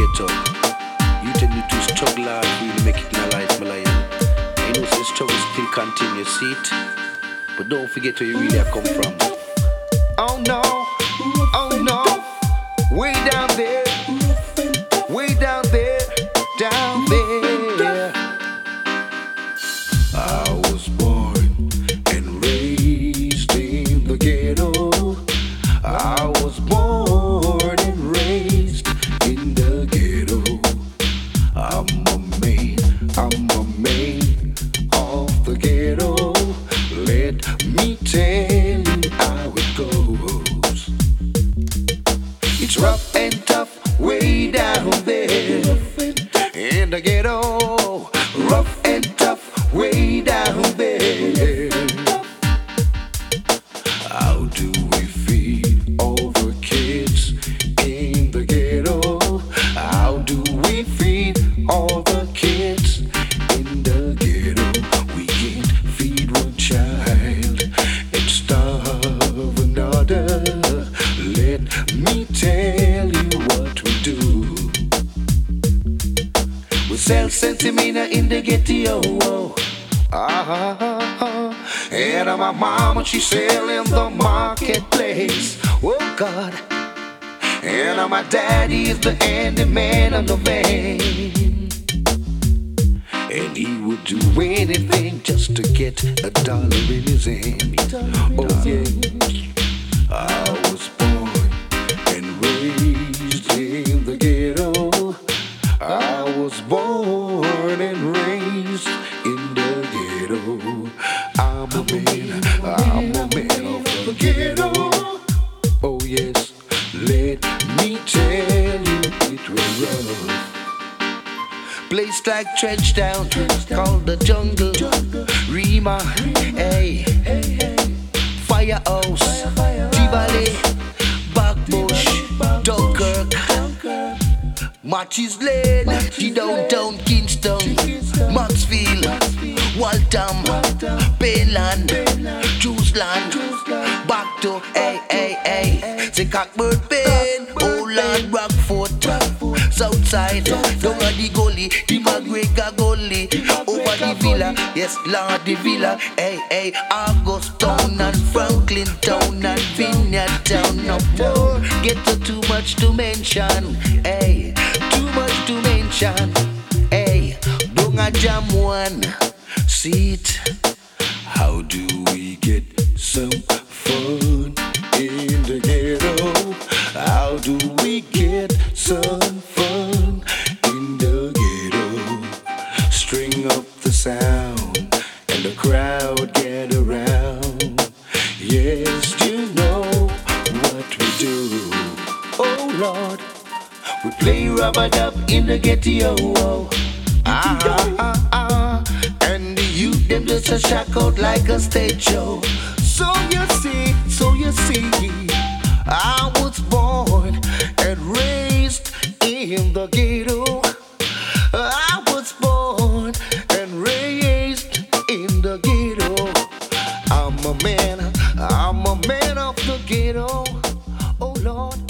ghetto. You tell me to struggle hard, really make it in a life, my lion. You know, the struggle still continues, see it? But don't forget where you really have come from. Oh no, oh no, way down there, down there. I was born and raised in the ghetto. I was born and raised in the ghetto. I'm a man of the ghetto. Let me tell you how it goes. It's rough and tough way down there in the ghetto. Rough and tough way down there. How do we feed all the kids in the ghetto? How do we feed all the kids in the ghetto? We can't feed one child and starve another. Let me tell you what we do. We sell sentimina in the ghetto. And my mama, she sell in the marketplace. Oh God. And my daddy is the handyman on the van. And he would do anything just to get a dollar in his hand. Oh yeah. I was born and raised in the ghetto. I was born and raised in the ghetto. I'm a man of the ghetto. Oh yes, let me tell you it was rough. Place like Trenchtown, called the jungle. Rima, hey, Firehouse, Tivoli, Backbush, Dunkirk, Matches Lane, the downtown Kingston, Maxfield, Waltham, Bayland, Jerusalem, back to the Cockbird Pain, Old Lord Rockfort, Southside, down at the gully, the McGregor gully, over the villa, yes Lord the villa, August Town and Franklin Town and Vineyard Town, no more, get to too much to mention, too much to mention, don't a jam one, see it, how do we get some fun in the ghetto? How do we get some fun in the ghetto? String up the sound and the crowd get around. Yes, you know what we do. Oh Lord, we play rub-a-dub in the ghetto. And the youth them just a shock out like a stage show. So you see, I was born and raised in the ghetto. I was born and raised in the ghetto. I'm a man of the ghetto. Oh Lord.